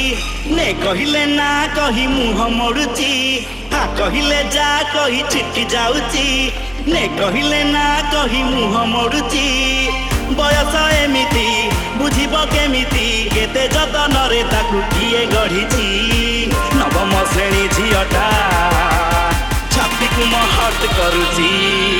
ने कहिले ना कही मुह मोड़ुची हा कहिले जा कही छिटकी जाउची ने कहिले ना कही मुह मोड़ुची बयस एमिति बुझिब केमिति केते जतनरे ताकू किए गढ़िची नवम श्रेणी झियटा छाती को महट करुची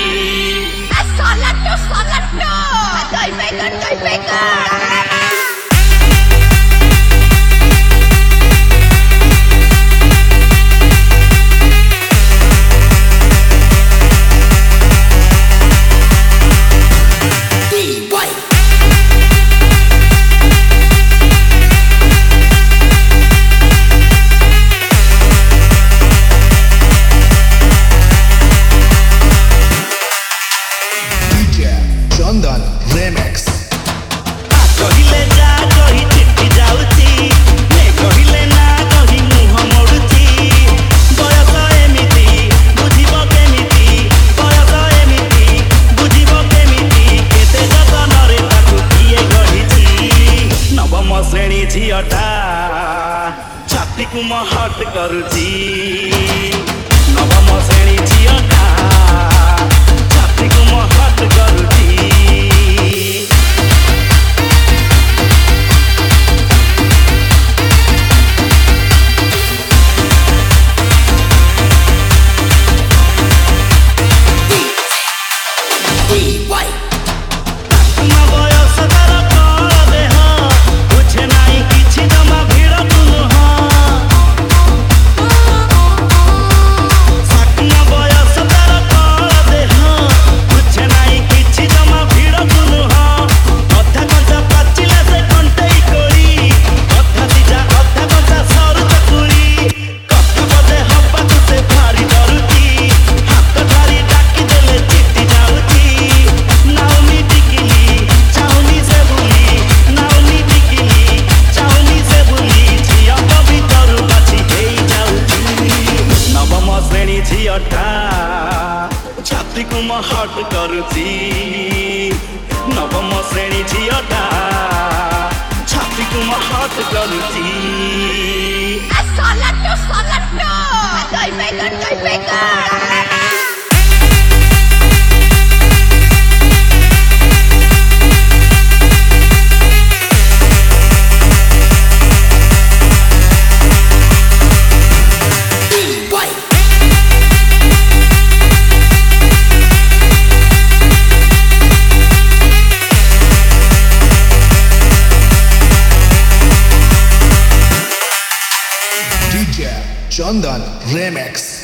चंदन रेमिक्स कहिले जा कही छिटकी जाउची ने कहिले ना कही मुह मोड़ुची बयस एमिति बुझिब केमिति बयस एमिति बुझिब केमिति केते जतनरे ताकू किए गढ़िची नवम श्रेणी झियटा छाती को महट करुची नवम श्रेणी झियटा छाती को महट करुची छाती को महट करुची नवम श्रेणी झियटा छाती को महट करुची चंदन रेमिक्स।